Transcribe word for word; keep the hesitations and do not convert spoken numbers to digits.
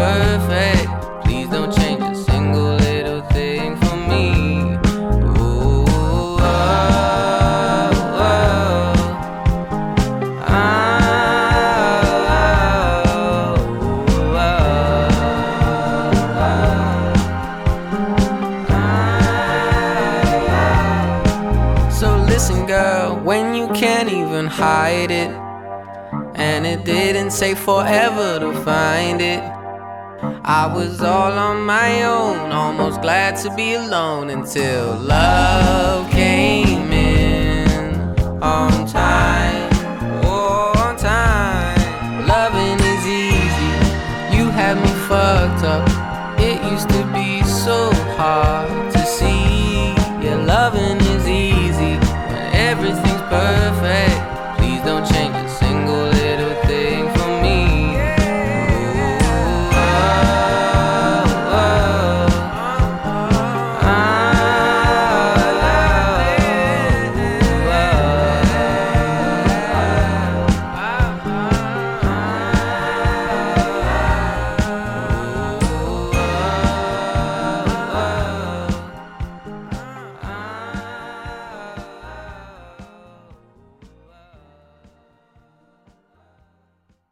perfect. Please don't change a single little thing for me. Ooh, oh, oh, oh, oh. So listen, girl, when you can't even hide it, and it didn't take forever to find it, I was all on my own, almost glad to be alone, until love came in on time, oh, on time. Loving is easy, you had me fucked up. It used to be so hard.